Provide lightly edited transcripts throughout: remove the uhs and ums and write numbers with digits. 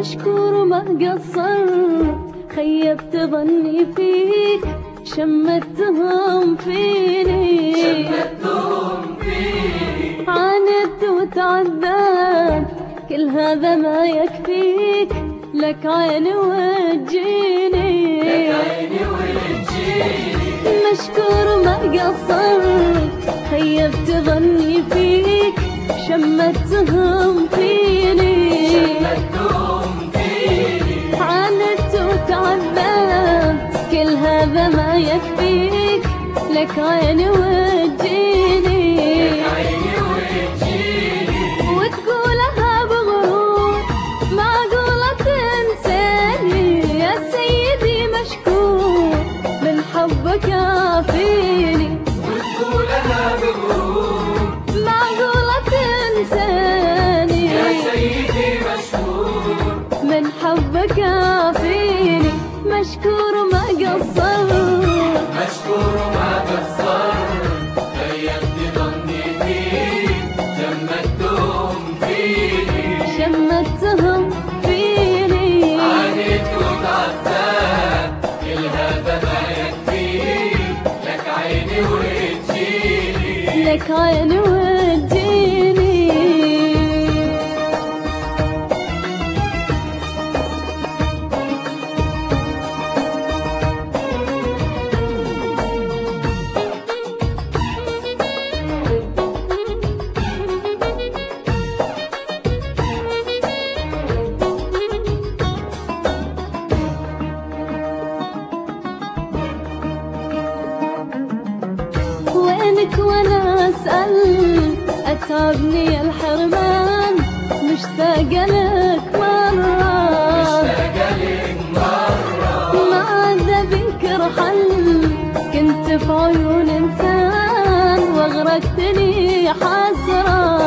مشكور ما قصرت، خيبت ظني فيك شمتهم فيني، عاندت وتعذبت كل هذا ما يكفيك، لك عيني وتجيني، مشكور ما قصرت، خيبت ظني فيك شمتهم فيني، عاندت وتعذبت كل هذا ما يكفيك، لك عيني وتجيني، وتقولها بغرور معقولة تنساني، يا سيدي مشكور من حبك كافيني، وتقولها بغرور معقولة تنساني، يا سيدي مشكور من حبك كافيني، مشكور ما قصرت، مشكور ما قصرت، خيبت ظني فيك شمتهم فيني، شمتهم فيني، عانيت وتعذبت كل هذا ما يكفيك، لك عيني وتجيني، لك عيني وتجيني. وينك وانا اسأل اتعبني الحرمان، مشتاقة لك مرة، ما عاد بك رحل، كنت في عيون انسان واغرقتني حسرة،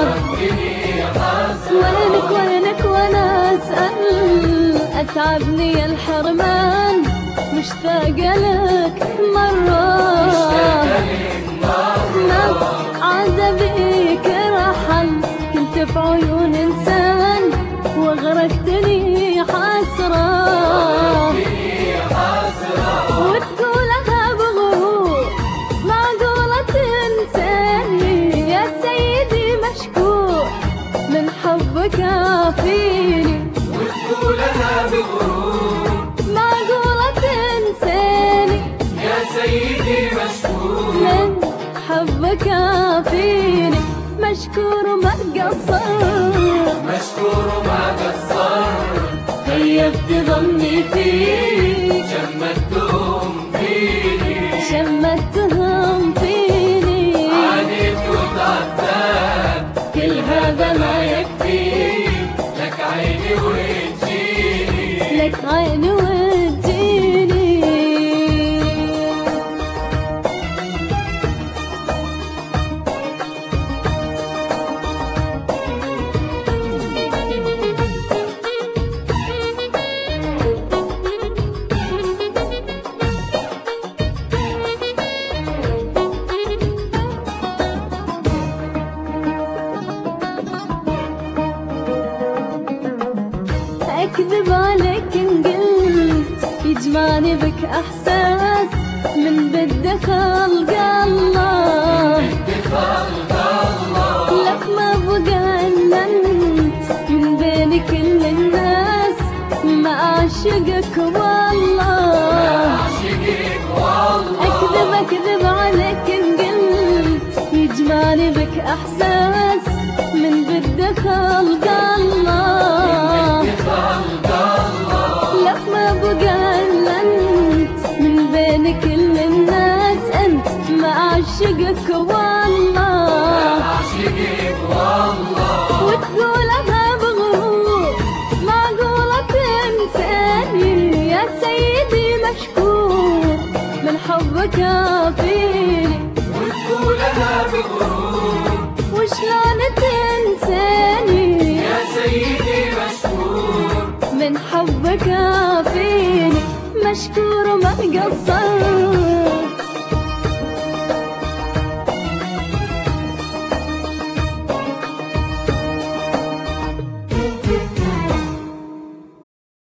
وينك وانا اسأل اتعبني الحرمان، مشتاقة لك مرة، ما عاد بيك رحل، كنت في عيون انسان واغرقتني حسرة، وتقولها بغرور معقولة تنساني، يا سيدي مشكور من حبك كافيني، وتقولها بغرور معقولة تنساني، يا سيدي مشكور من حبك كافيني، مشكور ما قصرت، مشكور ما قصرت، خيبت ظني فيك شمتهم فيني، شمتهم فيني، عانيت وتعذبت كل هذا ما يكفيك، لك عيني وتجيني، لك عيني وتجيني. أكذب عليك إن قلت يجمعني بك إحساس من بده خلق الله، لك ما بقى إلا أنت من بين كل الناس، ما أعشقك والله، أكذب عليك إن قلت يجمعني بك إحساس من بده خلق الله، لك ما بقى إلا أنت من بين كل الناس، أنت ما أعشقك والله، وتقولها بغرور معقولة تنساني، يا سيدي مشكور من حبك كافيني، وتقولها بغرور وشلون تنساني، يا سيدي مشكور من حبك كافيني، مشكور ما قصرت،